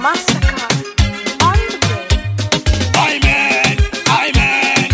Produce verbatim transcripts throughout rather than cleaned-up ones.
Massacre on the bed. Amen, amen,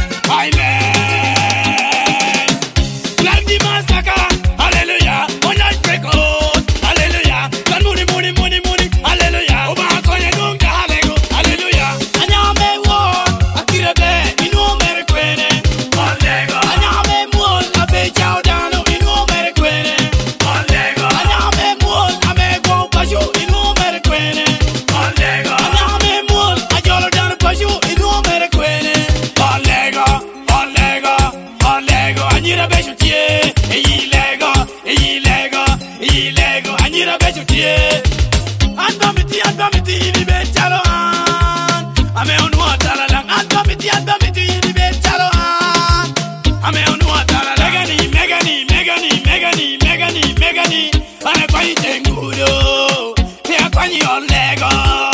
amen. Like the massacre, hallelujah. On life record, hallelujah. Can money, money, money, money, hallelujah. Oba konye nunga halego, hallelujah. Anyame wo, akira be, inu mere kwene, hallelujah. Anyame wo, abe chao dano, inu mere kwene, hallelujah. Anyame wo, ame go pashu, inu mere kwene, hallelujah. Anyame wo, ajolo dano pashu, inu mere kwene, hallelujah, hallelujah, hallelujah. Anyira be chutie, eyi lego, eyi lego, eyi lego. Anyira be chutie. Andomiti, andomiti, ini be chalo an. Ame onu atala lang. Andomiti, andomiti, ini be chalo an. Ame onu atala lang. Megani, megani, megani, megani, megani, megani. Ane kwanyi tengudo, pia kwanyi olego.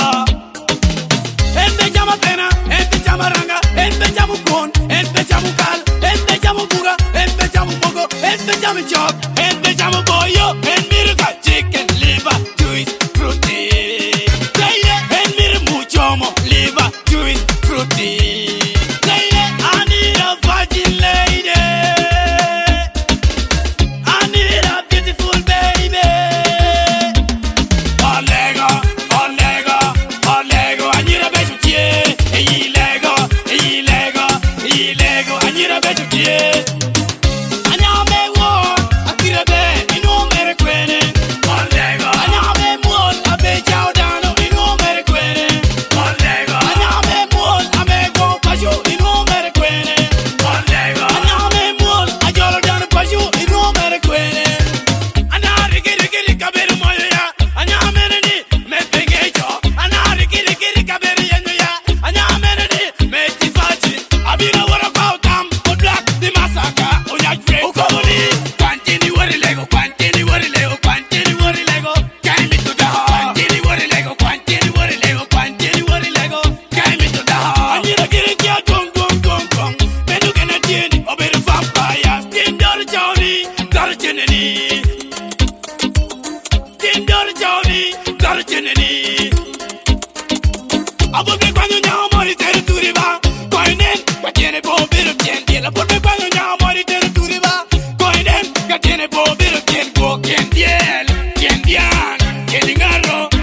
Ende jama pena, ende jama ranga, ende jamu kon, ende jamu kal, ende jamu buga, ende jamu mogo, ende jamu chop, ende jamu boyo, ende miruka chicken liver juice fruity. Yeah, yeah, ende miru muchomo liver juice fruity. Yeah, yeah, I need a virgin lady. I need a beautiful baby. Olego, olego, olego. I need a better kid. Hey, lego, hey, lego, hey, lego. I need a better kid. Anyame wo, akira be, inu mere kwene. Olego. Anyame wo, abe chao dano, inu mere kwene. Olego. Anyame wo, ame go pashu, inu mere kwene. Olego. Anyame wo, ajolo dano pashu, inu mere kwene. Ana rigi rigi rigi kaberi moyo ya. Anyame ni me pengejo. Ana rigi rigi rigi kaberi yenyo ya. Anyame ni me tifachi. Abina wara kwa tam, o black the massacre. Oya free. Ukobuli. Kwantini wari lego, kwantini wari lego, kwantini wari lego. Carry me to the heart. Kwantini wari lego, kwantini wari lego, kwantini wari lego. Carry me to the heart. Anyira kiri kia gong gong gong gong. Menu kena tieni, oberu vampire. Tim dori chawni, dori cheneni. Tim dori chawni, dori cheneni. Abuke kwanyo nyao mori tere turiba. Koinen, kwa tiene bo biru tien diela. Abuke kwanyo nyao mori tere turiba. Koinen, kwa tiene bo biru tien go kien diel. Kien dian, kien ngaro.